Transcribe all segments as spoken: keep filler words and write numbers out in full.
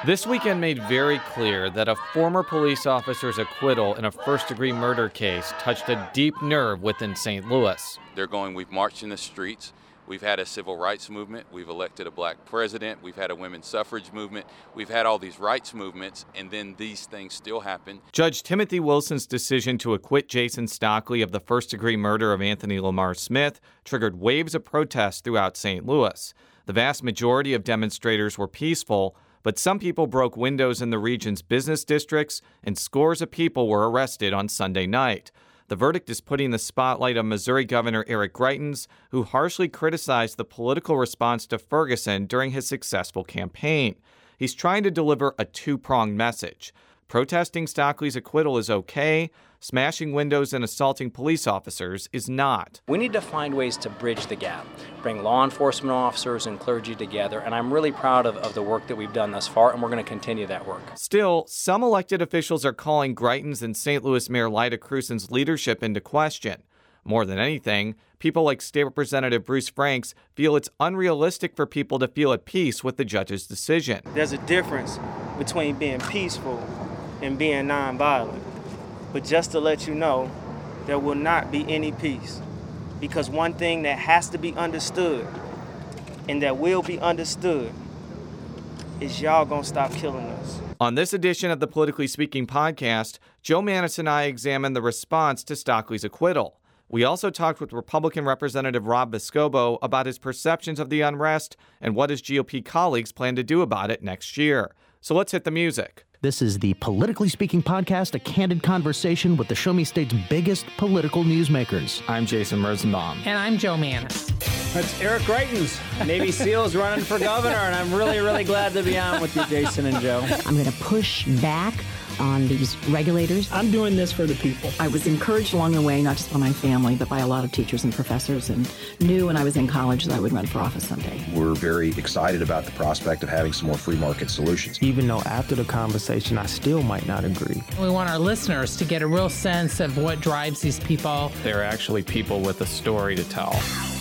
This weekend made very clear that a former police officer's acquittal in a first-degree murder case touched a deep nerve within Saint Louis. They're going, we've marched in the streets, we've had a civil rights movement, we've elected a black president, we've had a women's suffrage movement, we've had all these rights movements, and then these things still happen. Judge Timothy Wilson's decision to acquit Jason Stockley of the first-degree murder of Anthony Lamar Smith triggered waves of protests throughout Saint Louis. The vast majority of demonstrators were peaceful, but some people broke windows in the region's business districts, and scores of people were arrested on Sunday night. The verdict is putting the spotlight on Missouri Governor Eric Greitens, who harshly criticized the political response to Ferguson during his successful campaign. He's trying to deliver a two-pronged message. Protesting Stockley's acquittal is okay. Smashing windows and assaulting police officers is not. We need to find ways to bridge the gap, bring law enforcement officers and clergy together, and I'm really proud of, of the work that we've done thus far, and we're going to continue that work. Still, some elected officials are calling Greitens and Saint Louis Mayor Lyda Krewson's leadership into question. More than anything, people like State Representative Bruce Franks feel it's unrealistic for people to feel at peace with the judge's decision. There's a difference between being peaceful and being nonviolent. But just to let you know, there will not be any peace. Because one thing that has to be understood, and that will be understood, is y'all gonna stop killing us. On this edition of the Politically Speaking podcast, Joe Mannies and I examined the response to Stockley's acquittal. We also talked with Republican Representative Rob Vescovo about his perceptions of the unrest and what his G O P colleagues plan to do about it next year. So let's hit the music. This is the Politically Speaking podcast, a candid conversation with the Show Me State's biggest political newsmakers. I'm Jason Rosenbaum. And I'm Joe Mannies. That's Eric Greitens, Navy SEALs running for governor, and I'm really, really glad to be on with you, Jason and Joe. I'm going to push back on these regulators. I'm doing this for the people. I was encouraged along the way, not just by my family, but by a lot of teachers and professors, and knew when I was in college that I would run for office someday. We're very excited about the prospect of having some more free market solutions. Even though after the conversation, I still might not agree. We want our listeners to get a real sense of what drives these people. They're actually people with a story to tell.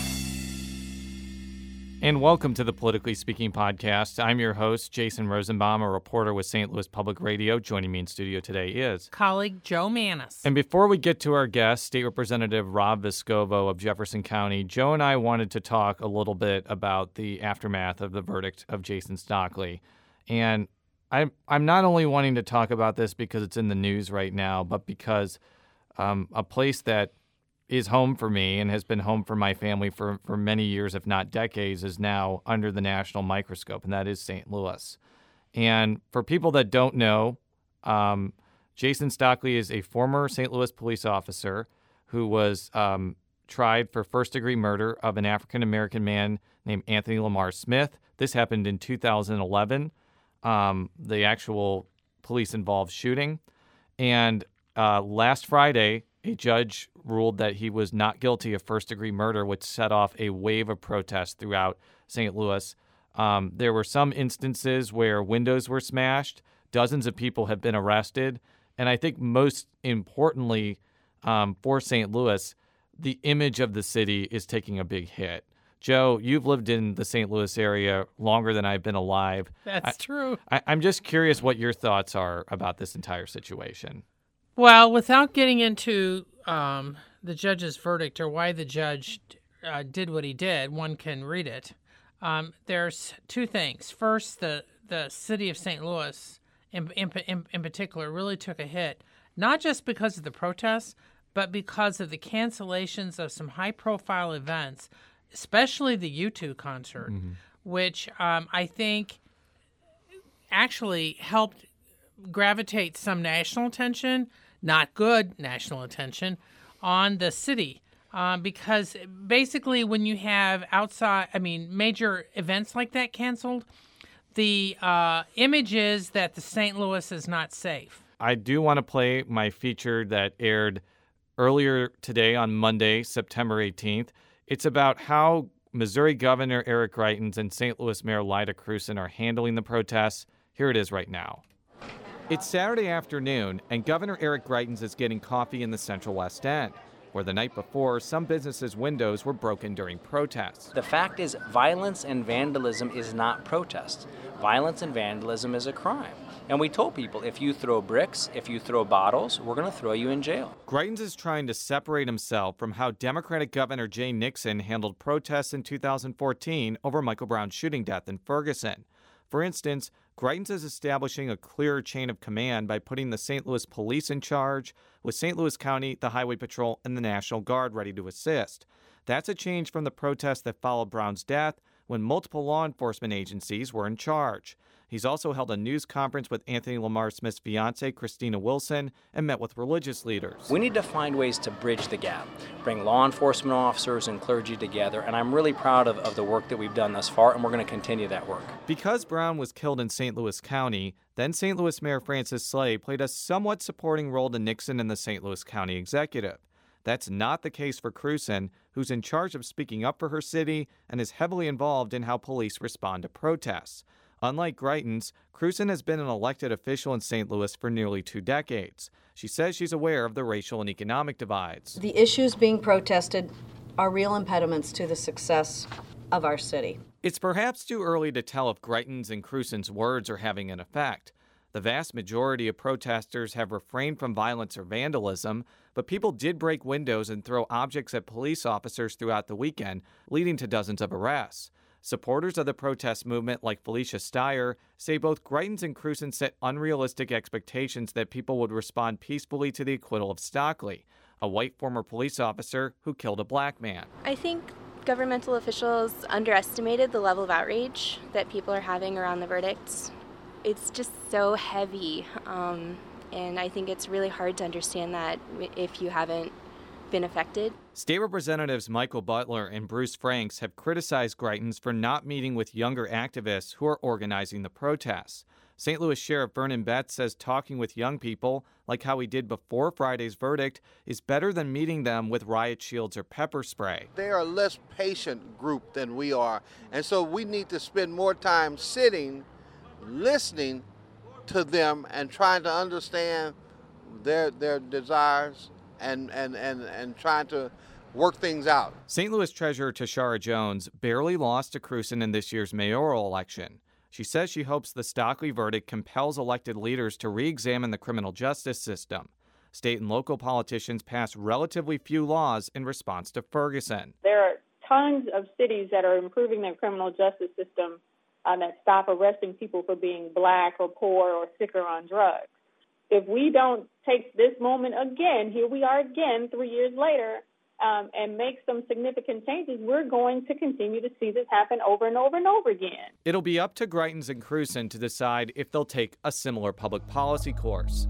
And welcome to the Politically Speaking podcast. I'm your host, Jason Rosenbaum, a reporter with Saint Louis Public Radio. Joining me in studio today is colleague Joe Mannies. And before we get to our guest, State Representative Rob Vescovo of Jefferson County, Joe and I wanted to talk a little bit about the aftermath of the verdict of Jason Stockley. And I'm, I'm not only wanting to talk about this because it's in the news right now, but because um, a place that is home for me and has been home for my family for, for many years, if not decades, is now under the national microscope, and that is Saint Louis. And for people that don't know, um, Jason Stockley is a former Saint Louis police officer who was um, tried for first-degree murder of an African-American man named Anthony Lamar Smith. This happened in two thousand eleven, um, the actual police-involved shooting. And uh, last Friday, a judge ruled that he was not guilty of first-degree murder, which set off a wave of protests throughout Saint Louis. Um, there were some instances where windows were smashed. Dozens of people have been arrested. And I think most importantly um, for Saint Louis, the image of the city is taking a big hit. Joe, you've lived in the Saint Louis area longer than I've been alive. That's I, true. I, I'm just curious what your thoughts are about this entire situation. Well, without getting into um, the judge's verdict or why the judge uh, did what he did, one can read it. Um, there's two things. First, the, the city of Saint Louis in, in, in, in particular really took a hit, not just because of the protests, but because of the cancellations of some high-profile events, especially the U two concert, mm-hmm. which um, I think actually helped gravitate some national attention, not good national attention, on the city. Um, because basically when you have outside, I mean, major events like that canceled, the uh, image is that the Saint Louis is not safe. I do want to play my feature that aired earlier today on Monday, September eighteenth. It's about how Missouri Governor Eric Greitens and Saint Louis Mayor Lyda Krewson are handling the protests. Here it is right now. It's Saturday afternoon, and Governor Eric Greitens is getting coffee in the Central West End. where the night before, some businesses' windows were broken during protests. The fact is, violence and vandalism is not protest. Violence and vandalism is a crime. And we told people, if you throw bricks, if you throw bottles, we're going to throw you in jail. Greitens is trying to separate himself from how Democratic Governor Jay Nixon handled protests in two thousand fourteen over Michael Brown's shooting death in Ferguson. For instance, Greitens is establishing a clearer chain of command by putting the Saint Louis Police in charge, with Saint Louis County, the Highway Patrol, and the National Guard ready to assist. That's a change from the protests that followed Brown's death, when multiple law enforcement agencies were in charge. He's also held a news conference with Anthony Lamar Smith's fiancée, Christina Wilson, and met with religious leaders. We need to find ways to bridge the gap, bring law enforcement officers and clergy together, and I'm really proud of, of the work that we've done thus far, and we're going to continue that work. Because Brown was killed in Saint Louis County, then Saint Louis Mayor Francis Slay played a somewhat supporting role to Nixon and the Saint Louis County executive. That's not the case for Krewson, who's in charge of speaking up for her city and is heavily involved in how police respond to protests. Unlike Greitens, Krewson has been an elected official in Saint Louis for nearly two decades. She says she's aware of the racial and economic divides. The issues being protested are real impediments to the success of our city. It's perhaps too early to tell if Greitens and Krewson's words are having an effect. The vast majority of protesters have refrained from violence or vandalism, but people did break windows and throw objects at police officers throughout the weekend, leading to dozens of arrests. Supporters of the protest movement, like Felicia Steyer, say both Greitens and Krewson set unrealistic expectations that people would respond peacefully to the acquittal of Stockley, a white former police officer who killed a black man. I think governmental officials underestimated the level of outrage that people are having around the verdicts. It's just so heavy, um, and I think it's really hard to understand that if you haven't been affected. State Representatives Michael Butler and Bruce Franks have criticized Greitens for not meeting with younger activists who are organizing the protests. Saint Louis Sheriff Vernon Betts says talking with young people, like how he did before Friday's verdict, is better than meeting them with riot shields or pepper spray. They are a less patient group than we are, and so we need to spend more time sitting, listening to them and trying to understand their their desires and, and, and, and trying to work things out. Saint Louis Treasurer Tashara Jones barely lost to Krewson in this year's mayoral election. She says she hopes the Stockley verdict compels elected leaders to re-examine the criminal justice system. State and local politicians passed relatively few laws in response to Ferguson. There are tons of cities that are improving their criminal justice system uh, that stop arresting people for being black or poor or sick or on drugs. If we don't take this moment again, here we are again three years later, um, and make some significant changes, we're going to continue to see this happen over and over and over again. It'll be up to Greitens and Krewson to decide if they'll take a similar public policy course.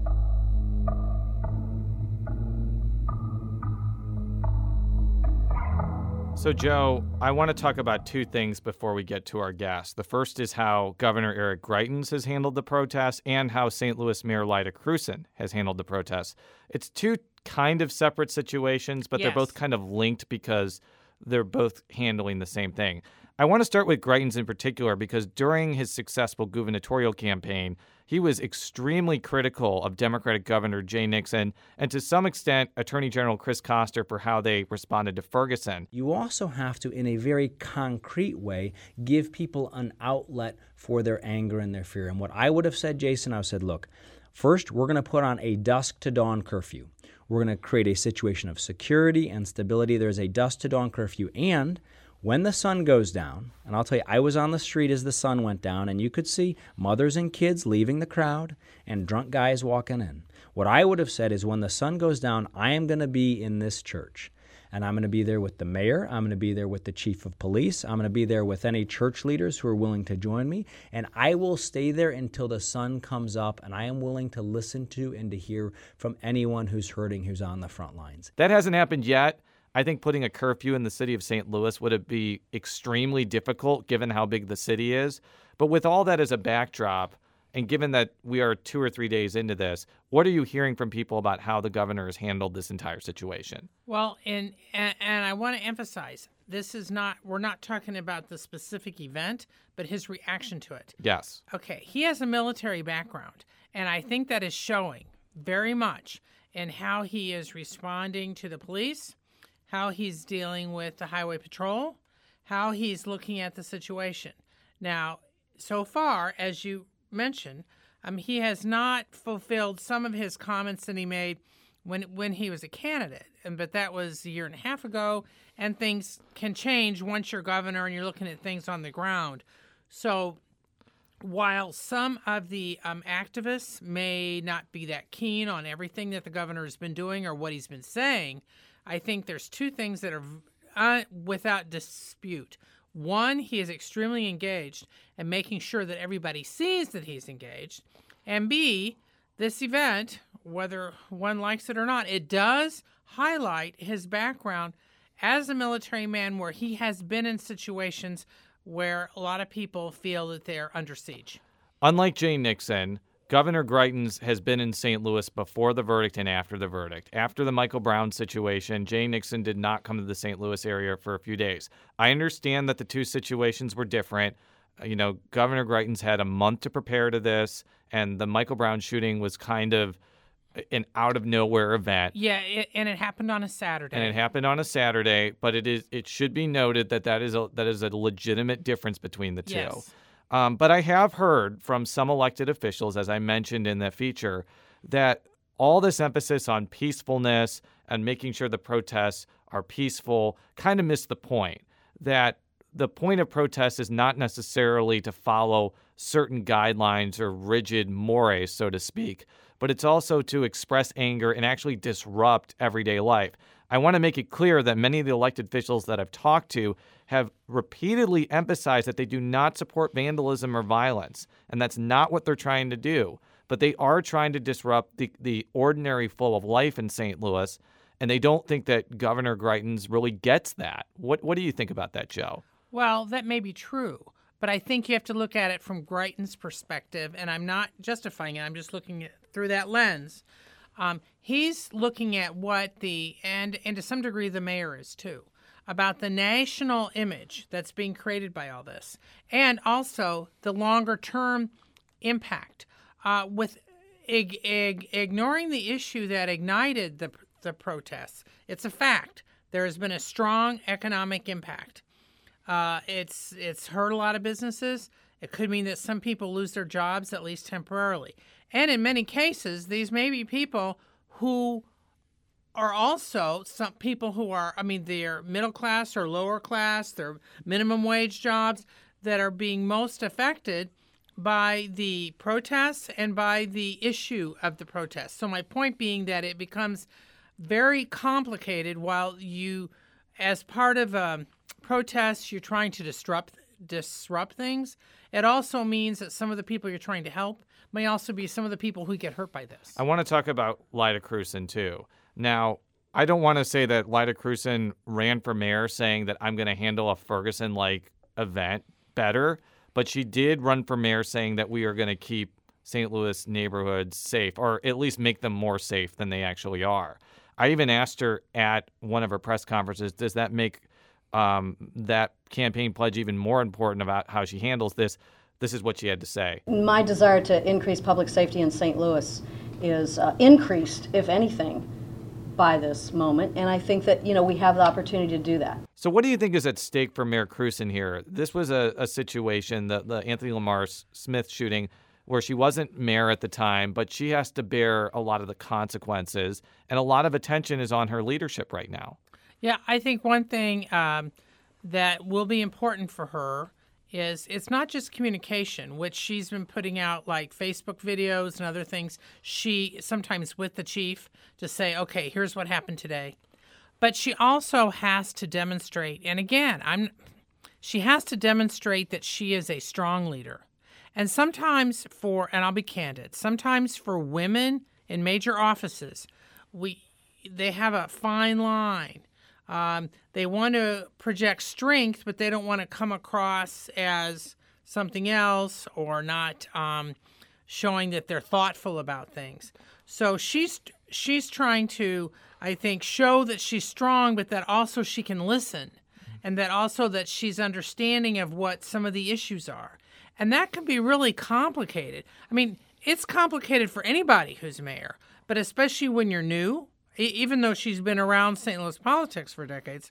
So, Joe, I want to talk about two things before we get to our guest. The first is how Governor Eric Greitens has handled the protests and how Saint Louis Mayor Lyda Krewson has handled the protests. It's two kind of separate situations, but yes, they're both kind of linked because they're both handling the same thing. I want to start with Greitens in particular because during his successful gubernatorial campaign, he was extremely critical of Democratic Governor Jay Nixon and to some extent Attorney General Chris Koster for how they responded to Ferguson. You also have to, in a very concrete way, give people an outlet for their anger and their fear. And what I would have said, Jason, I would have said, look, first, we're going to put on a dusk to dawn curfew. We're going to create a situation of security and stability. There's a dusk to dawn curfew. And when the sun goes down, and I'll tell you, I was on the street as the sun went down, and you could see mothers and kids leaving the crowd and drunk guys walking in. What I would have said is when the sun goes down, I am going to be in this church. And I'm going to be there with the mayor. I'm going to be there with the chief of police. I'm going to be there with any church leaders who are willing to join me. And I will stay there until the sun comes up, and I am willing to listen to and to hear from anyone who's hurting, who's on the front lines. That hasn't happened yet. I think putting a curfew in the city of Saint Louis would be extremely difficult given how big the city is. But with all that as a backdrop, and given that we are two or three days into this, what are you hearing from people about how the governor has handled this entire situation? Well, and and, and I want to emphasize, this is not, we're not talking about the specific event, but his reaction to it. Yes. Okay, he has a military background, and I think that is showing very much in how he is responding to the police, how he's dealing with the highway patrol, how he's looking at the situation. Now, so far, as you mentioned, um, he has not fulfilled some of his comments that he made when when he was a candidate, and but that was a year and a half ago, and things can change once you're governor and you're looking at things on the ground. So while some of the um, activists may not be that keen on everything that the governor has been doing or what he's been saying, I think there's two things that are uh, without dispute. One, he is extremely engaged and making sure that everybody sees that he's engaged. And B, this event, whether one likes it or not, it does highlight his background as a military man where he has been in situations where a lot of people feel that they're under siege. Unlike Jay Nixon, Governor Greitens has been in Saint Louis before the verdict and after the verdict. After the Michael Brown situation, Jay Nixon did not come to the Saint Louis area for a few days. I understand that the two situations were different. You know, Governor Greitens had a month to prepare to this, and the Michael Brown shooting was kind of an out-of-nowhere event. Yeah, it, and it happened on a Saturday. And it happened on a Saturday, but it is it should be noted that that is a, that is a legitimate difference between the two. Yes. Um, but I have heard from some elected officials, as I mentioned in the feature, that all this emphasis on peacefulness and making sure the protests are peaceful kind of missed the point. That the point of protest is not necessarily to follow certain guidelines or rigid mores, so to speak, but it's also to express anger and actually disrupt everyday life. I want to make it clear that many of the elected officials that I've talked to have repeatedly emphasized that they do not support vandalism or violence, and that's not what they're trying to do. But they are trying to disrupt the, the ordinary flow of life in Saint Louis, and they don't think that Governor Greitens really gets that. What What do you think about that, Joe? Well, that may be true, but I think you have to look at it from Greitens' perspective, and I'm not justifying it. I'm just looking at through that lens. Um, he's looking at what the, and, and to some degree the mayor is too, about the national image that's being created by all this, and also the longer-term impact. Uh, with ig- ig- ignoring the issue that ignited the, the protests, it's a fact. There has been a strong economic impact. Uh, it's it's hurt a lot of businesses. It could mean that some people lose their jobs, at least temporarily. And in many cases, these may be people who are also some people who are, I mean, they're middle class or lower class, they're minimum wage jobs that are being most affected by the protests and by the issue of the protests. So my point being that it becomes very complicated while you, as part of a protest, you're trying to disrupt disrupt things. It also means that some of the people you're trying to help may also be some of the people who get hurt by this. I want to talk about Lyda Krewson, too. Now, I don't want to say that Lyda Krewson ran for mayor saying that I'm going to handle a Ferguson-like event better, but she did run for mayor saying that we are going to keep Saint Louis neighborhoods safe, or at least make them more safe than they actually are. I even asked her at one of her press conferences, does that make um, that campaign pledge even more important about how she handles this? This is what she had to say. My desire to increase public safety in Saint Louis is uh, increased, if anything, by this moment. And I think that, you know, we have the opportunity to do that. So what do you think is at stake for Mayor Krewson here? This was a, a situation, the, the Anthony Lamar Smith shooting, where she wasn't mayor at the time, but she has to bear a lot of the consequences, and a lot of attention is on her leadership right now. Yeah, I think one thing um, that will be important for her is it's not just communication, which she's been putting out, like Facebook videos and other things, she sometimes with the chief to say, okay, here's what happened today. But she also has to demonstrate, and again, I'm, she has to demonstrate that she is a strong leader. And sometimes for, and I'll be candid, sometimes for women in major offices, we they have a fine line. Um, they want to project strength, but they don't want to come across as something else or not um, showing that they're thoughtful about things. So she's she's trying to, I think, show that she's strong, but that also she can listen, and that also that she's understanding of what some of the issues are. And that can be really complicated. I mean, it's complicated for anybody who's mayor, but especially when you're new e- even though she's been around Saint Louis politics for decades,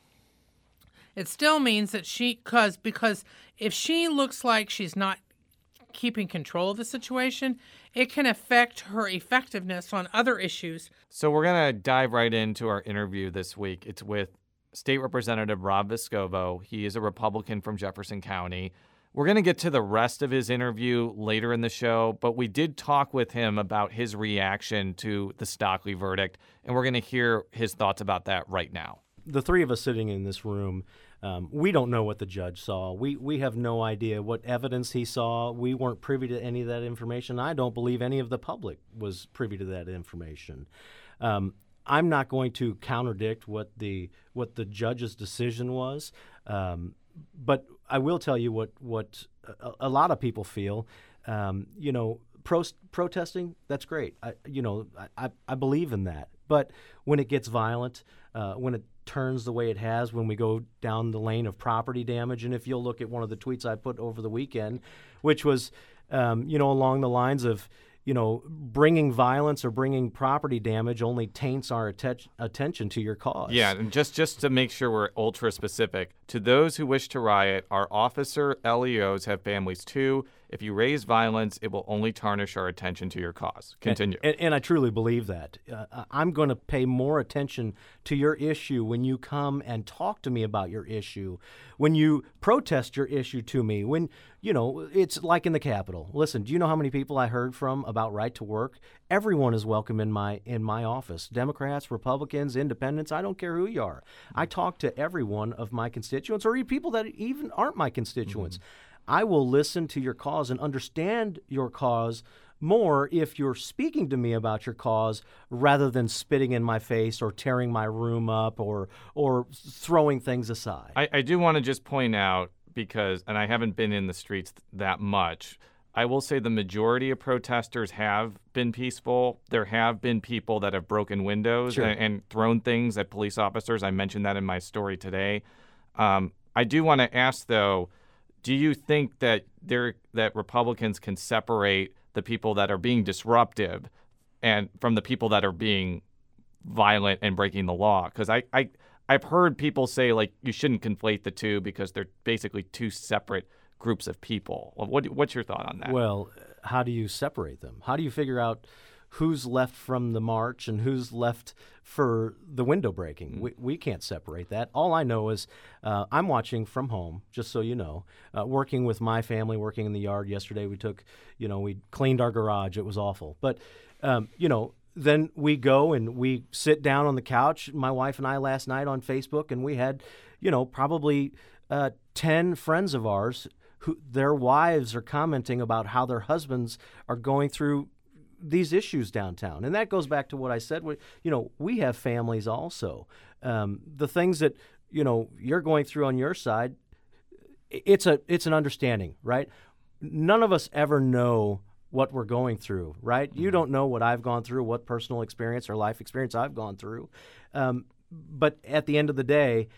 it still means that she, cause, because if she looks like she's not keeping control of the situation, it can affect her effectiveness on other issues. So we're going to dive right into our interview this week. It's with State Representative Rob Vescovo. He is a Republican from Jefferson County. We're going to get to the rest of his interview later in the show, but we did talk with him about his reaction to the Stockley verdict, and we're going to hear his thoughts about that right now. The three of us sitting in this room, um, we don't know what the judge saw. We we have no idea what evidence he saw. We weren't privy to any of that information. I don't believe any of the public was privy to that information. Um, I'm not going to contradict what the what the judge's decision was, um, but I will tell you what what a, a lot of people feel. Um, you know, pro- protesting, that's great. I, you know, I, I believe in that. But when it gets violent, uh, when it turns the way it has, when we go down the lane of property damage, and if you'll look at one of the tweets I put over the weekend, which was, um, you know, along the lines of, you know, bringing violence or bringing property damage only taints our atten- attention to your cause. Yeah, and just, just to make sure we're ultra specific, to those who wish to riot, our officer L E Os have families too. If you raise violence, it will only tarnish our attention to your cause. Continue. And, and, and I truly believe that. Uh, I'm going to pay more attention to your issue when you come and talk to me about your issue, when you protest your issue to me, when, you know, it's like in the Capitol. Listen, do you know how many people I heard from about right to work? Everyone is welcome in my in my office. Democrats, Republicans, independents, I don't care who you are. I talk to every one of my constituents or people that even aren't my constituents. Mm-hmm. I will listen to your cause and understand your cause more if you're speaking to me about your cause rather than spitting in my face or tearing my room up or or throwing things aside. I, I do want to just point out, because, and I haven't been in the streets that much, I will say the majority of protesters have been peaceful. There have been people that have broken windows Sure. and, and thrown things at police officers. I mentioned that in my story today. Um, I do want to ask, though, do you think that there that Republicans can separate the people that are being disruptive and from the people that are being violent and breaking the law? Because I, I, I've heard people say, like, you shouldn't conflate the two because they're basically two separate groups of people. What, what's your thought on that? Well, how do you separate them? How do you figure out who's left from the march and who's left for the window breaking? Mm-hmm. We, we can't separate that. All I know is uh, I'm watching from home, just so you know, uh, working with my family, working in the yard. Yesterday we took, you know, we cleaned our garage. It was awful. But, um, you know, then we go and we sit down on the couch, my wife and I last night on Facebook, and we had, you know, probably uh, ten friends of ours who their wives are commenting about how their husbands are going through these issues downtown. And that goes back to what I said. We, you know, we have families also. Um, the things that, you know, you're going through on your side, it's a it's an understanding, right? None of us ever know what we're going through, right? Mm-hmm. You don't know what I've gone through, what personal experience or life experience I've gone through. Um, but at the end of the day,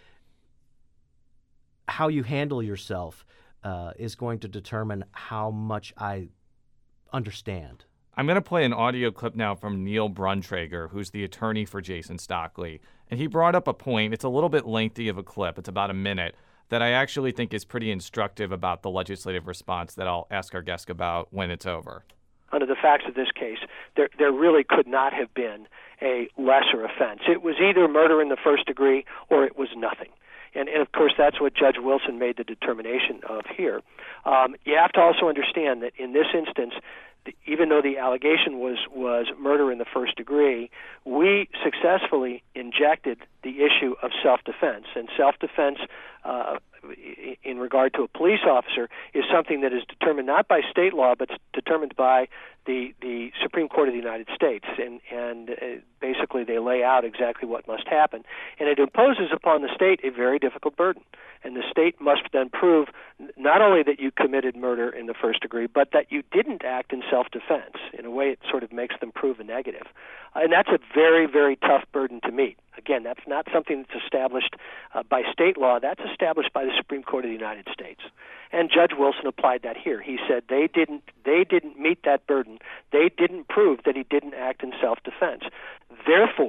how you handle yourself uh, is going to determine how much I understand. I'm going to play an audio clip now from Neil Bruntrager, who's the attorney for Jason Stockley. And he brought up a point. It's a little bit lengthy of a clip. It's about a minute that I actually think is pretty instructive about the legislative response that I'll ask our guest about when it's over. Under the facts of this case, there there really could not have been a lesser offense. It was either murder in the first degree or it was nothing. And, and of course, that's what Judge Wilson made the determination of here. Um, you have to also understand that in this instance, even though the allegation was, was murder in the first degree, we successfully injected the issue of self-defense. And self-defense uh, in regard to a police officer is something that is determined not by state law, but determined by the, the Supreme Court of the United States. And, and uh, basically they lay out exactly what must happen. And it imposes upon the state a very difficult burden. And the state must then prove not only that you committed murder in the first degree, but that you didn't act in self-defense. In a way, it sort of makes them prove a negative. Uh, and that's a very, very tough burden to meet. Again, that's not something that's established uh, by state law. That's established by the Supreme Court of the United States. And Judge Wilson applied that here. He said they didn't they didn't meet that burden. They didn't prove that he didn't act in self-defense. Therefore,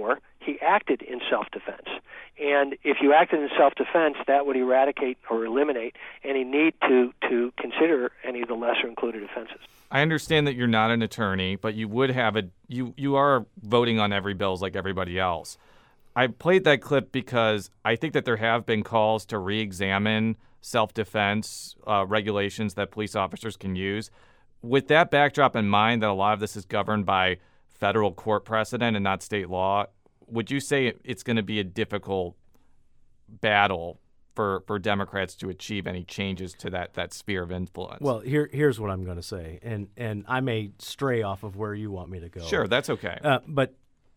he acted in self-defense. And if you acted in self-defense, that would eradicate or eliminate any need to, to consider any of the lesser included offenses. I understand that you're not an attorney, but you would have a you you are voting on every bills like everybody else. I played that clip because I think that there have been calls to re-examine self-defense uh, regulations that police officers can use. With that backdrop in mind, that a lot of this is governed by federal court precedent and not state law, would you say it's going to be a difficult battle for, for Democrats to achieve any changes to that, that sphere of influence? Well, here here's what I'm going to say, and and I may stray off of where you want me to go. Sure, that's okay. Uh, but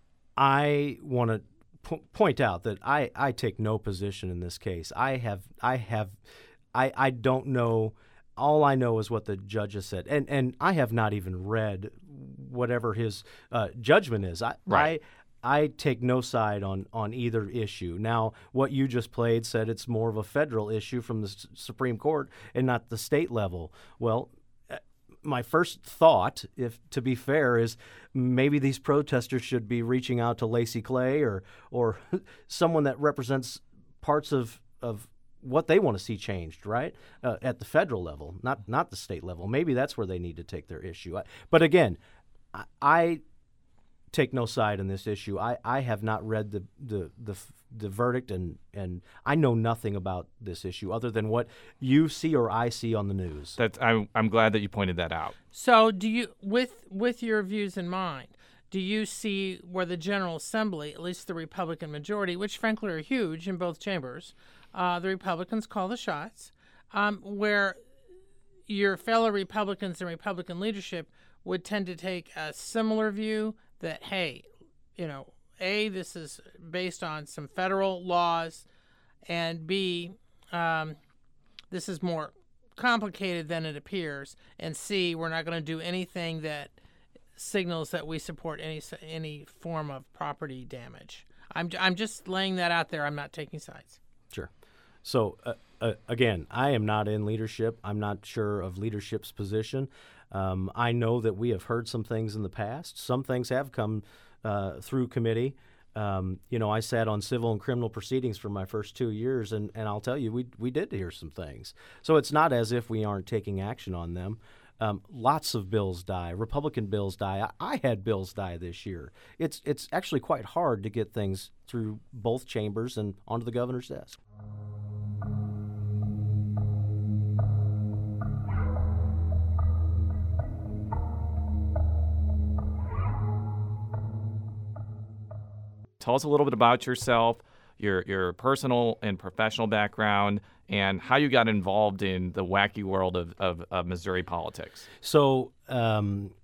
I want to p- point out that I, I take no position in this case. I have I have I I don't know. All I know is what the judge has said, and and I have not even read whatever his uh, judgment is. I, right. I I take no side on on either issue. Now, what you just played said it's more of a federal issue from the S- Supreme Court and not the state level. Well, uh, my first thought, if to be fair, is maybe these protesters should be reaching out to Lacey Clay or or someone that represents parts of of. what they want to see changed, right, uh, at the federal level, not not the state level. Maybe that's where they need to take their issue. I, but again, I, I take no side in this issue. I, I have not read the, the the the verdict, and and I know nothing about this issue other than what you see or I see on the news. That's, I'm I'm glad that you pointed that out. So, do you, with with your views in mind, do you see where the General Assembly, at least the Republican majority, which frankly are huge in both chambers, Uh, the Republicans call the shots, um, where your fellow Republicans and Republican leadership would tend to take a similar view that, hey, you know, A, this is based on some federal laws, and B, um, this is more complicated than it appears, and C, we're not going to do anything that signals that we support any any form of property damage. I'm I'm just laying that out there. I'm not taking sides. Sure. So, uh, uh, again, I am not in leadership. I'm not sure of leadership's position. Um, I know that we have heard some things in the past. Some things have come uh, through committee. Um, you know, I sat on civil and criminal proceedings for my first two years, and, and I'll tell you, we we did hear some things. So it's not as if we aren't taking action on them. Um, lots of bills die. Republican bills die. I, I had bills die this year. It's it's actually quite hard to get things through both chambers and onto the governor's desk. Tell us a little bit about yourself, your your personal and professional background, and how you got involved in the wacky world of, of, of Missouri politics. So um,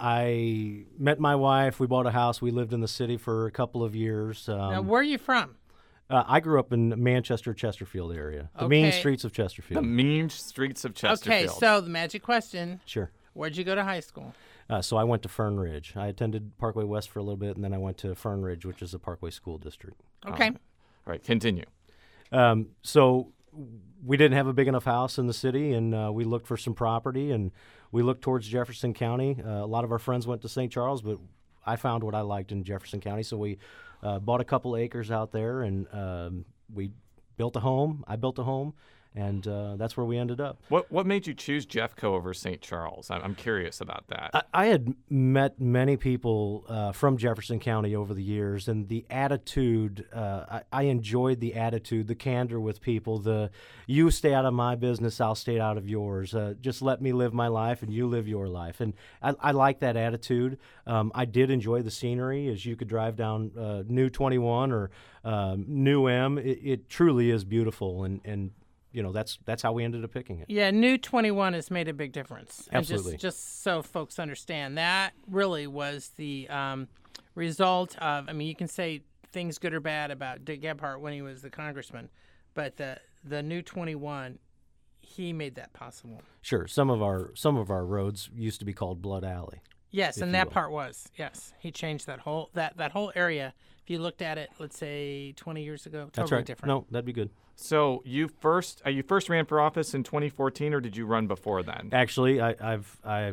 I met my wife. We bought a house. We lived in the city for a couple of years. Um, now, where are you from? Uh, I grew up in Manchester, Chesterfield area, the Okay. mean streets of Chesterfield. The mean streets of Chesterfield. Okay, so the magic question. Sure. Where'd you go to high school? Uh, so I went to Fern Ridge. I attended Parkway West for a little bit, and then I went to Fern Ridge, which is a Parkway school district. Okay. Um, all right, continue. Um, so we didn't have a big enough house in the city, and uh, we looked for some property, and we looked towards Jefferson County. Uh, a lot of our friends went to Saint Charles, but I found what I liked in Jefferson County, so we uh, bought a couple acres out there, and um, we built a home. I built a home, and uh, that's where we ended up. What what made you choose Jeffco over Saint Charles? I'm, I'm curious about that. I, I had met many people uh, from Jefferson County over the years, and the attitude, uh, I, I enjoyed the attitude, the candor with people, the you stay out of my business, I'll stay out of yours. Uh, just let me live my life and you live your life. And I, I like that attitude. Um, I did enjoy the scenery as you could drive down uh, New twenty-one or um, New M. It, it truly is beautiful, and, and you know, that's that's how we ended up picking it. Yeah, New twenty-one has made a big difference. Absolutely. And just, just so folks understand, that really was the um, result of, I mean, you can say things good or bad about Dick Gephardt when he was the congressman, but the the New twenty-one, he made that possible. Sure. Some of our some of our roads used to be called Blood Alley. Yes, if and you that will. part was, yes. He changed that whole that, that whole area. If you looked at it, let's say twenty years ago, totally That's right. different. No, that'd be good. So you first uh, you first ran for office in twenty fourteen, or did you run before then? Actually, I, I've I've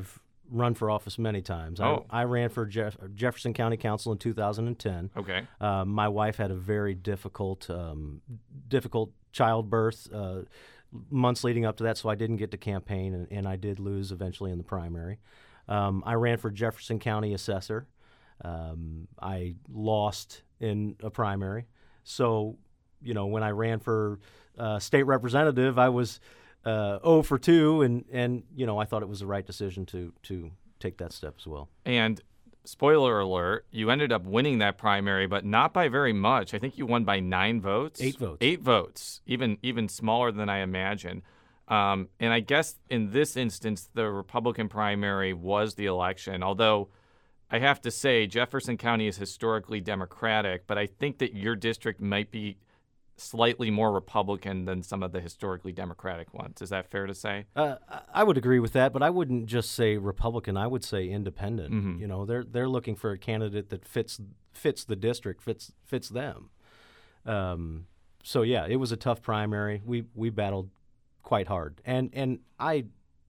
run for office many times. Oh. I, I ran for Jeff, Jefferson County Council in two thousand ten. Okay. Uh, my wife had a very difficult, um, difficult childbirth uh, months leading up to that, so I didn't get to campaign, and, and I did lose eventually in the primary. Um, I ran for Jefferson County Assessor. Um, I lost in a primary. So, you know, when I ran for uh, state representative, I was uh, oh for two, and, and, you know, I thought it was the right decision to, to take that step as well. And spoiler alert, you ended up winning that primary, but not by very much. I think you won by nine votes. Eight votes. Eight votes, even even smaller than I imagined. Um, and I guess in this instance, the Republican primary was the election, although I have to say Jefferson County is historically Democratic, but I think that your district might be slightly more Republican than some of the historically Democratic ones. Is that fair to say? Uh, I would agree with that, but I wouldn't just say Republican. I would say independent. Mm-hmm. You know, they're they're looking for a candidate that fits fits the district, fits fits them. Um, so yeah, it was a tough primary. We we battled quite hard, and and I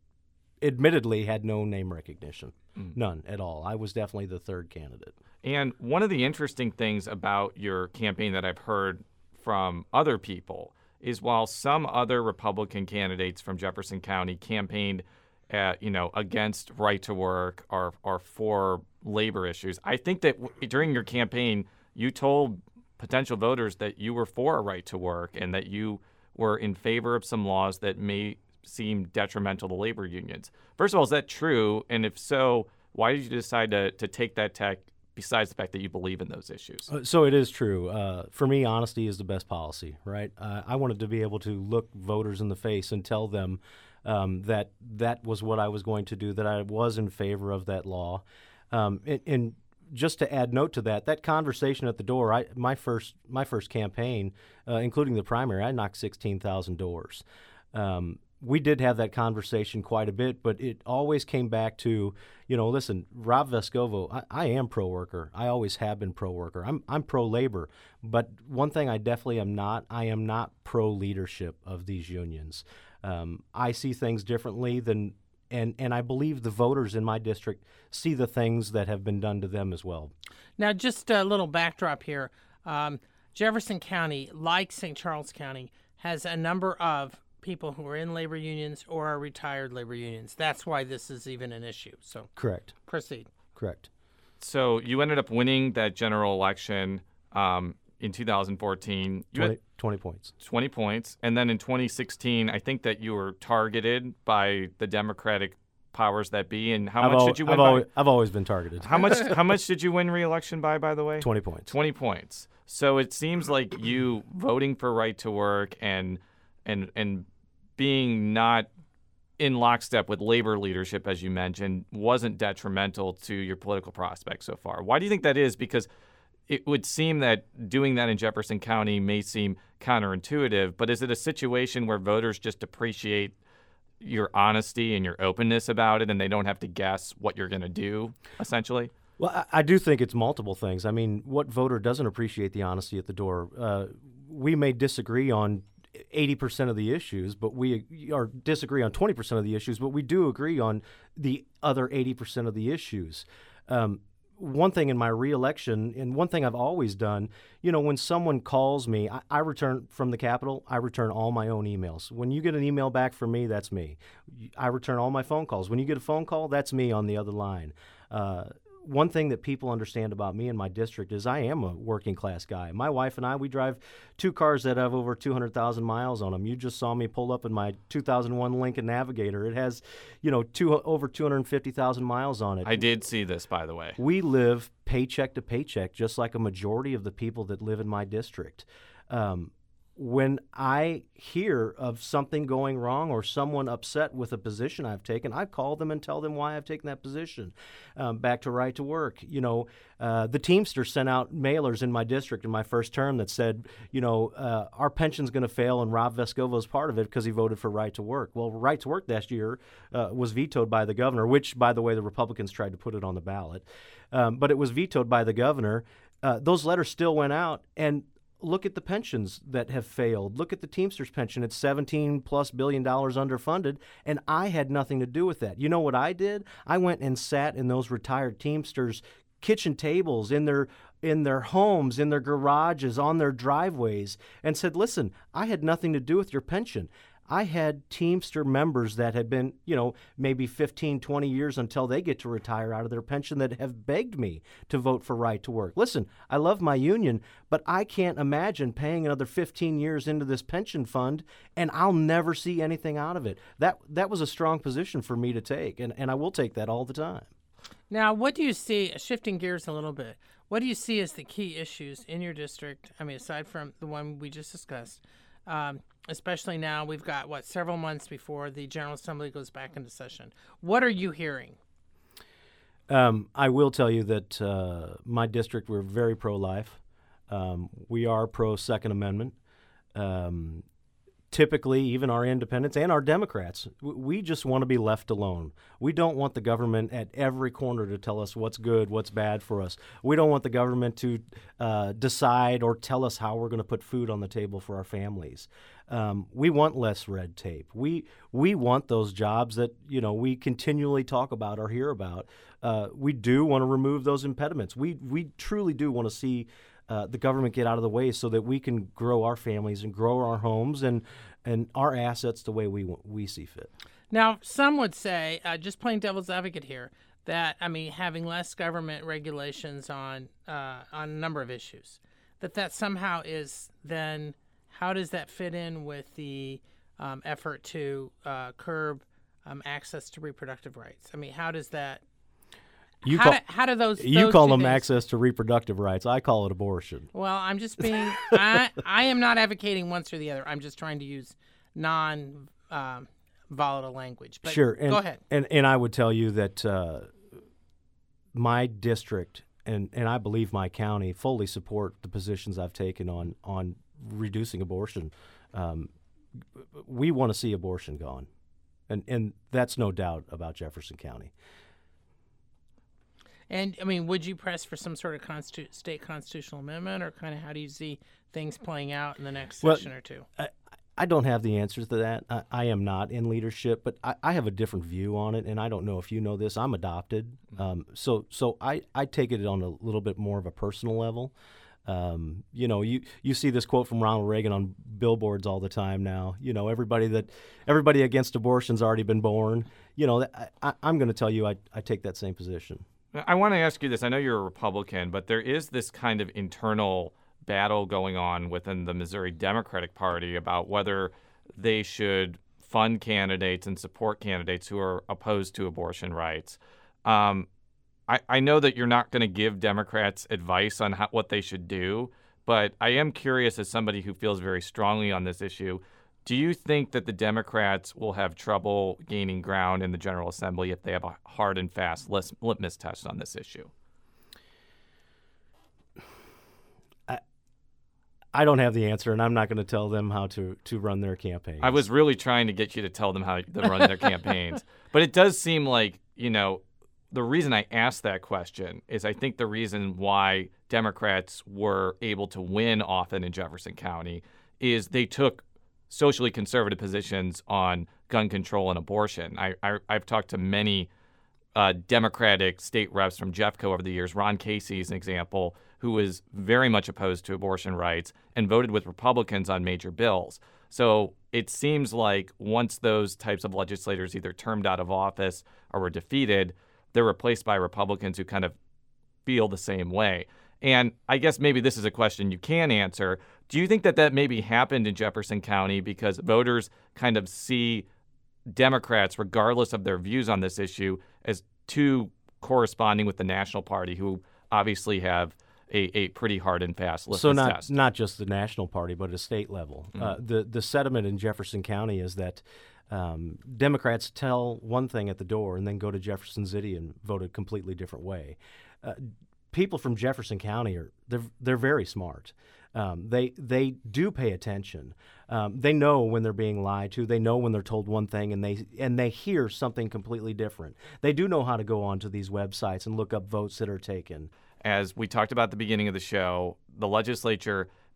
admittedly had no name recognition, mm. none at all. I was definitely the third candidate. And one of the interesting things about your campaign that I've heard from other people is while some other Republican candidates from Jefferson County campaigned at, you know, against right to work or, or for labor issues, I think that w- during your campaign, you told potential voters that you were for a right to work and that you were in favor of some laws that may seem detrimental to labor unions. First of all, is that true? And if so, why did you decide to, to take that tack besides the fact that you believe in those issues? Uh, so it is true. Uh, for me, honesty is the best policy, right? Uh, I wanted to be able to look voters in the face and tell them um, that that was what I was going to do, that I was in favor of that law. Um, and, and just to add note to that, that conversation at the door, I, my first my first campaign, uh, including the primary, I knocked sixteen thousand doors. Um, we did have that conversation quite a bit, but it always came back to, you know, listen, Rob Vescovo, I, I am pro-worker. I always have been pro-worker. I'm I'm pro-labor. But one thing I definitely am not, I am not pro-leadership of these unions. Um, I see things differently than, and, and I believe the voters in my district see the things that have been done to them as well. Now, just a little backdrop here. Um, Jefferson County, like Saint Charles County, has a number of people who are in labor unions or are retired labor unions. That's why this is even an issue. So correct. Proceed. Correct. So you ended up winning that general election um, in two thousand fourteen. You twenty, had twenty points. twenty points. And then in twenty sixteen, I think that you were targeted by the Democratic powers that be. And how I've much al- did you win I've by? Always, I've always been targeted. How much How much did you win re-election by, by the way? twenty points. twenty points. So it seems like you voting for right to work and and and being not in lockstep with labor leadership, as you mentioned, wasn't detrimental to your political prospects so far. Why do you think that is? Because it would seem that doing that in Jefferson County may seem counterintuitive, but is it a situation where voters just appreciate your honesty and your openness about it and they don't have to guess what you're going to do, essentially? Well, I, I do think it's multiple things. I mean, what voter doesn't appreciate the honesty at the door? Uh, we may disagree on eighty percent of the issues, but we or disagree on twenty percent of the issues, but we do agree on the other eighty percent of the issues. Um, one thing in my reelection, and one thing I've always done, you know, when someone calls me, I, I return from the Capitol, I return all my own emails. When you get an email back from me, that's me. I return all my phone calls. When you get a phone call, that's me on the other line. Uh, One thing that people understand about me and my district is I am a working class guy. My wife and I, we drive two cars that have over two hundred thousand miles on them. You just saw me pull up in my two thousand one Lincoln Navigator. It has, you know, two, over two hundred fifty thousand miles on it. I did see this, by the way. We live paycheck to paycheck, just like a majority of the people that live in my district. Um, when I hear of something going wrong or someone upset with a position I've taken, I call them and tell them why I've taken that position. Um, back to right to work. You know, uh, the Teamsters sent out mailers in my district in my first term that said, you know, uh, our pension's going to fail and Rob Vescovo's part of it because he voted for right to work. Well, right to work last year uh, was vetoed by the governor, which, by the way, the Republicans tried to put it on the ballot. Um, but it was vetoed by the governor. Uh, those letters still went out, and look at the pensions that have failed. Look at the Teamsters pension. It's seventeen plus billion dollars underfunded, and I had nothing to do with that. You know what I did? I went and sat in those retired Teamsters kitchen tables in their in their homes, in their garages, on their driveways, and said, listen, I had nothing to do with your pension. I had Teamster members that had been, you know, maybe fifteen, twenty years until they get to retire out of their pension that have begged me to vote for right to work. Listen, I love my union, but I can't imagine paying another fifteen years into this pension fund and I'll never see anything out of it. That that was a strong position for me to take, and, and I will take that all the time. Now, what do you see, shifting gears a little bit, what do you see as the key issues in your district? I mean, aside from the one we just discussed, um, especially now we've got, what, several months before the General Assembly goes back into session. What are you hearing? Um, I will tell you that uh, my district, we're very pro-life. Um, we are pro-Second Amendment. Um, typically, even our independents and our Democrats, we just want to be left alone. We don't want the government at every corner to tell us what's good, what's bad for us. We don't want the government to uh, decide or tell us how we're going to put food on the table for our families. Um, we want less red tape. We we want those jobs that, you know, we continually talk about or hear about. Uh, we do want to remove those impediments. We we truly do want to see uh, the government get out of the way so that we can grow our families and grow our homes and and our assets the way we we see fit. Now, some would say, uh, just playing devil's advocate here, that I mean, having less government regulations on uh, on a number of issues, that that somehow is then. How does that fit in with the um, effort to uh, curb um, access to reproductive rights? I mean, how does that? You how, call, do, how do those? You those call them things, access to reproductive rights. I call it abortion. Well, I'm just being. I I am not advocating one or the other. I'm just trying to use non um, volatile language. But sure. And, go ahead. And and I would tell you that uh, my district and and I believe my county fully support the positions I've taken on on. reducing abortion. Um, we want to see abortion gone, and and that's no doubt about Jefferson County. And I mean, would you press for some sort of constitu- state constitutional amendment, or kind of how do you see things playing out in the next well, session or two? I, I don't have the answers to that. I, I am not in leadership, but I, I have a different view on it, and I don't know if you know this. I'm adopted, um, so so I, I take it on a little bit more of a personal level. Um, you know, you, you see this quote from Ronald Reagan on billboards all the time now. You know, everybody that everybody against abortion's already been born. You know, I, I, I'm going to tell you I, I take that same position. I want to ask you this. I know you're a Republican, but there is this kind of internal battle going on within the Missouri Democratic Party about whether they should fund candidates and support candidates who are opposed to abortion rights. Um, I, I know that you're not going to give Democrats advice on how, what they should do, but I am curious, as somebody who feels very strongly on this issue, do you think that the Democrats will have trouble gaining ground in the General Assembly if they have a hard and fast litmus test on this issue? I, I don't have the answer, and I'm not going to tell them how to, to run their campaigns. I was really trying to get you to tell them how to run their campaigns. But it does seem like, you know, the reason I asked that question is I think the reason why Democrats were able to win often in Jefferson County is they took socially conservative positions on gun control and abortion. I, I, I've talked to many uh, Democratic state reps from Jeffco over the years. Ron Casey is an example, who was very much opposed to abortion rights and voted with Republicans on major bills. So it seems like once those types of legislators either termed out of office or were defeated, they're replaced by Republicans who kind of feel the same way. And I guess maybe this is a question you can answer. Do you think that that maybe happened in Jefferson County because voters kind of see Democrats, regardless of their views on this issue, as too corresponding with the National Party, who obviously have a, a pretty hard and fast litmus so not, test? not just the National Party, but at a state level. Mm-hmm. Uh, the, the sentiment in Jefferson County is that Um, Democrats tell one thing at the door and then go to Jefferson City and vote a completely different way. Uh, people from Jefferson County are they're they're very smart. Um, they they do pay attention. Um, they know when they're being lied to. They know when they're told one thing and they and they hear something completely different. They do know how to go onto these websites and look up votes that are taken. As we talked about at the beginning of the show, the legislature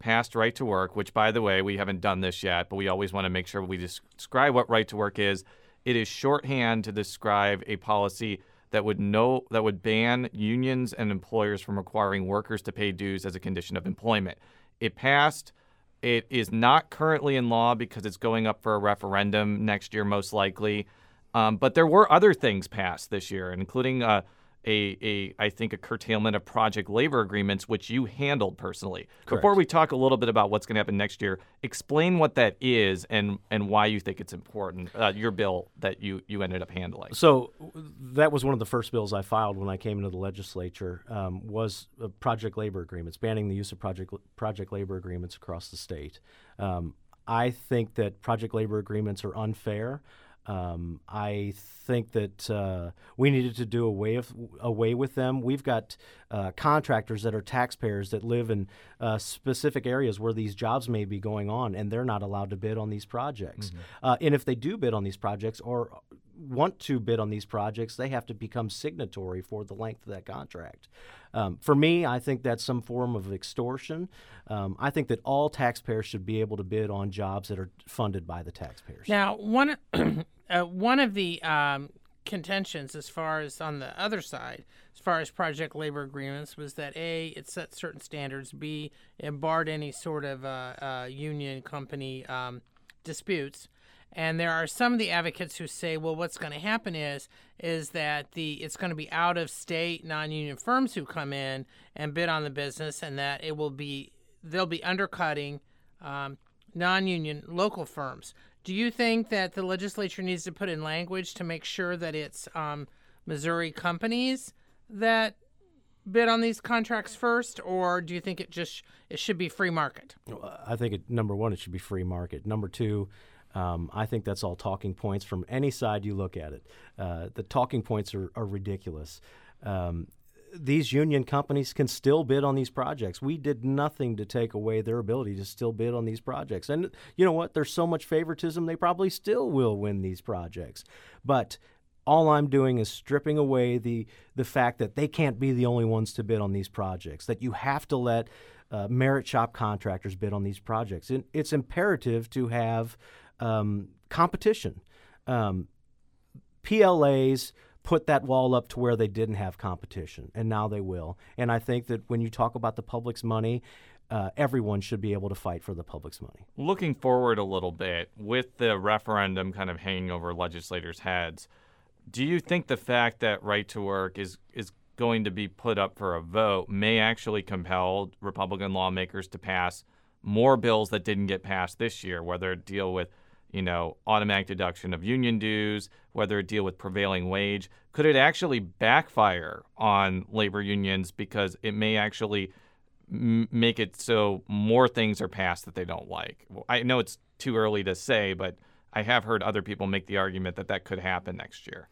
passed Right to Work, which, by the way, we haven't done this yet, but we always want to make sure we describe what Right to Work is. It is shorthand to describe a policy that would no that would ban unions and employers from requiring workers to pay dues as a condition of employment. It passed. It is not currently in law because it's going up for a referendum next year, most likely. Um, but there were other things passed this year, including uh, a, a, I think, a curtailment of project labor agreements, which you handled personally. Correct. Before we talk a little bit about what's going to happen next year, explain what that is and, and why you think it's important, uh, your bill that you, you ended up handling. So that was one of the first bills I filed when I came into the legislature, um, was uh, project labor agreements, banning the use of project project labor agreements across the state. Um, I think that project labor agreements are unfair. Um, I think that uh, we needed to do away, of, away with them. We've got uh, contractors that are taxpayers that live in uh, specific areas where these jobs may be going on, and they're not allowed to bid on these projects. Mm-hmm. Uh, and if they do bid on these projects or want to bid on these projects, they have to become signatory for the length of that contract. Um, for me, I think that's some form of extortion. Um, I think that all taxpayers should be able to bid on jobs that are funded by the taxpayers. Now, one uh, one of the um, contentions, as far as on the other side, as far as project labor agreements, was that A, it set certain standards, B, it barred any sort of uh, uh, union company um, disputes. And there are some of the advocates who say, well, what's going to happen is is that the it's going to be out-of-state non-union firms who come in and bid on the business, and that it will be they'll be undercutting um, non-union local firms. Do you think that the legislature needs to put in language to make sure that it's um, Missouri companies that bid on these contracts first, or do you think it just it should be free market? I think it, number one, it should be free market. Number two, Um, I think that's all talking points from any side you look at it. Uh, the talking points are, are ridiculous. Um, these union companies can still bid on these projects. We did nothing to take away their ability to still bid on these projects. And you know what? There's so much favoritism, they probably still will win these projects. But all I'm doing is stripping away the, the fact that they can't be the only ones to bid on these projects, that you have to let uh, merit shop contractors bid on these projects. It, it's imperative to have Um, competition. Um, P L As put that wall up to where they didn't have competition, and now they will. And I think that when you talk about the public's money, uh, everyone should be able to fight for the public's money. Looking forward a little bit, with the referendum kind of hanging over legislators' heads, do you think the fact that Right to Work is is going to be put up for a vote may actually compel Republican lawmakers to pass more bills that didn't get passed this year, whether it deal with you know, automatic deduction of union dues, whether it deal with prevailing wage? Could it actually backfire on labor unions because it may actually m- make it so more things are passed that they don't like? I know it's too early to say, but I have heard other people make the argument that that could happen next year.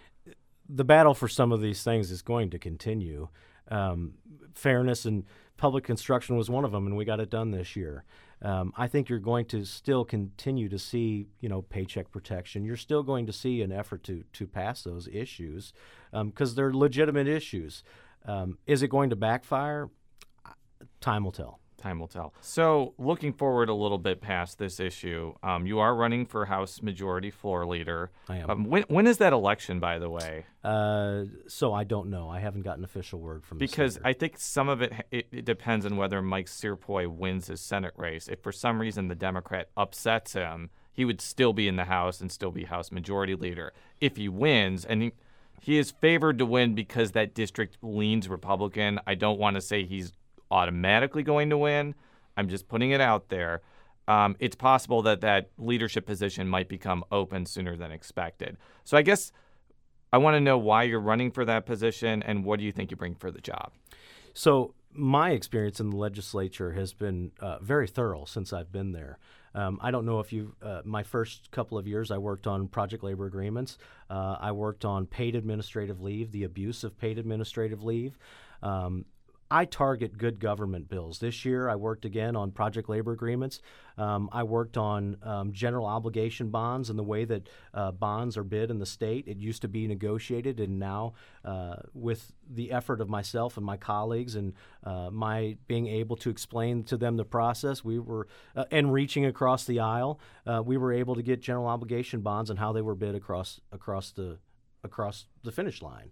The battle for some of these things is going to continue. Um, fairness and public construction was one of them, and we got it done this year. Um, I think you're going to still continue to see, you know, paycheck protection. You're still going to see an effort to to pass those issues because um, they're legitimate issues. Um, is it going to backfire? Time will tell. Time will tell. So looking forward a little bit past this issue, um, you are running for House Majority Floor Leader. I am. Um, when, when is that election, by the way? Uh, so I don't know. I haven't gotten official word from the Because senator. I think some of it, it, it depends on whether Mike Searpoy wins his Senate race. If for some reason the Democrat upsets him, he would still be in the House and still be House Majority Leader. If he wins, and he, he is favored to win because that district leans Republican, I don't want to say he's automatically going to win. I'm just putting it out there. Um, it's possible that that leadership position might become open sooner than expected. So I guess I want to know why you're running for that position and what do you think you bring for the job? So my experience in the legislature has been uh, very thorough since I've been there. Um, I don't know if you, uh, my first couple of years I worked on project labor agreements. Uh, I worked on paid administrative leave, the abuse of paid administrative leave. Um, I target good government bills. This year, I worked again on project labor agreements. Um, I worked on um, general obligation bonds and the way that uh, bonds are bid in the state. It used to be negotiated, and now uh, with the effort of myself and my colleagues and uh, my being able to explain to them the process, we were uh, and reaching across the aisle, uh, we were able to get general obligation bonds and how they were bid across across the across the finish line.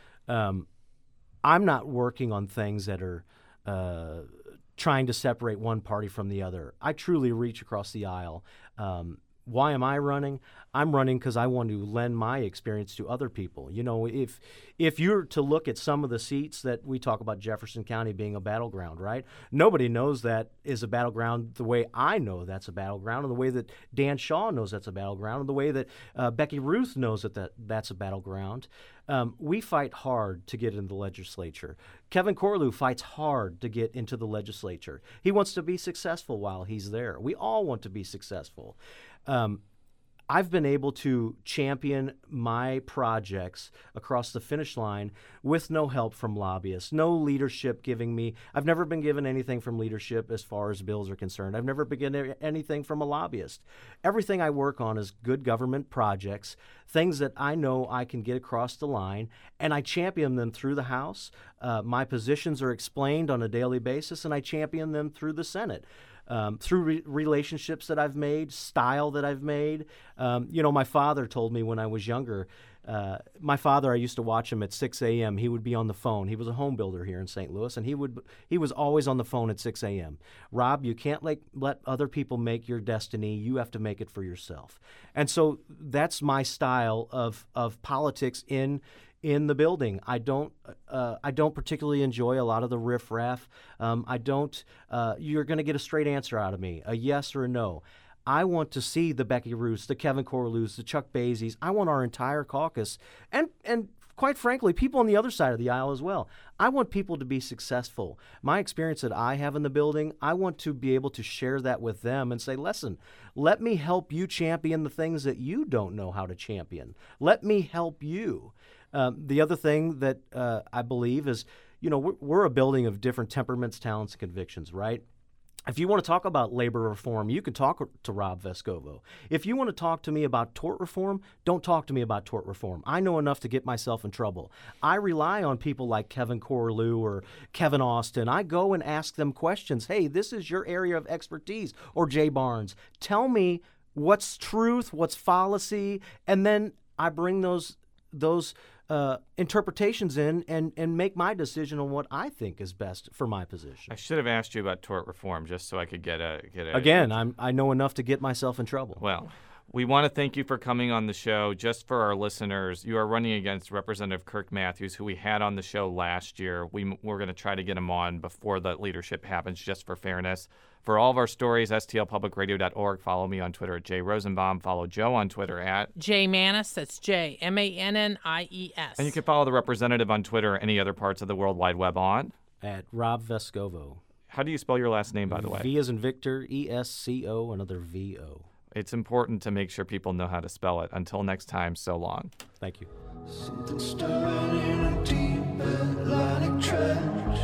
Um, I'm not working on things that are uh, trying to separate one party from the other. I truly reach across the aisle. Um, why am I running? I'm running because I want to lend my experience to other people. You know, if if you're to look at some of the seats that we talk about Jefferson County being a battleground, right? Nobody knows that is a battleground the way I know that's a battleground, and the way that Dan Shaw knows that's a battleground, and the way that uh, Becky Ruth knows that, that that's a battleground. Um, we fight hard to get into the legislature. Kevin Corlew fights hard to get into the legislature. He wants to be successful while he's there. We all want to be successful. Um, I've been able to champion my projects across the finish line with no help from lobbyists, no leadership giving me. I've never been given anything from leadership as far as bills are concerned. I've never been given anything from a lobbyist. Everything I work on is good government projects, things that I know I can get across the line, and I champion them through the House. Uh, my positions are explained on a daily basis, and I champion them through the Senate. Um, through re- relationships that I've made, style that I've made. Um, you know, my father told me when I was younger, uh, my father, I used to watch him at six a.m. He would be on the phone. He was a home builder here in Saint Louis, and he would he was always on the phone at six a.m. Rob, you can't like, let other people make your destiny. You have to make it for yourself. And so that's my style of of politics in in the building. I don't uh, I don't particularly enjoy a lot of the riffraff. Um, I don't, uh, you're going to get a straight answer out of me, a yes or a no. I want to see the Becky Roos, the Kevin Corlews, the Chuck Bazies. I want our entire caucus, and and quite frankly, people on the other side of the aisle as well. I want people to be successful. My experience that I have in the building, I want to be able to share that with them and say, listen, let me help you champion the things that you don't know how to champion. Let me help you. Um, the other thing that uh, I believe is, you know, we're, we're a building of different temperaments, talents, and convictions, right? If you want to talk about labor reform, you can talk to Rob Vescovo. If you want to talk to me about tort reform, don't talk to me about tort reform. I know enough to get myself in trouble. I rely on people like Kevin Corlew or Kevin Austin. I go and ask them questions. Hey, this is your area of expertise. Or Jay Barnes. Tell me what's truth, what's fallacy, and then I bring those those uh, interpretations in and, and make my decision on what I think is best for my position. I should have asked you about tort reform just so I could get a get a. Again, I'm I know enough to get myself in trouble. Well, we want to thank you for coming on the show. Just for our listeners, you are running against Representative Kirk Matthews, who we had on the show last year. We we're going to try to get him on before the leadership happens, just for fairness. For all of our stories, S T L public radio dot org. Follow me on Twitter at Jay Rosenbaum. Follow Joe on Twitter at Jay Mannies. That's J M A N N I E S. And you can follow the representative on Twitter or any other parts of the World Wide Web on at Rob Vescovo. How do you spell your last name, by the way? V as in Victor, E S C O, another V O. It's important to make sure people know how to spell it. Until next time, so long. Thank you. Something stirring in a deep Atlantic trench.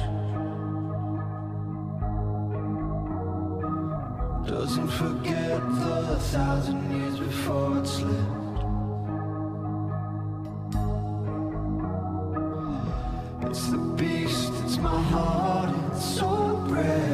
Doesn't forget the thousand years before it slipped. It's the beast, it's my heart, it's so brave.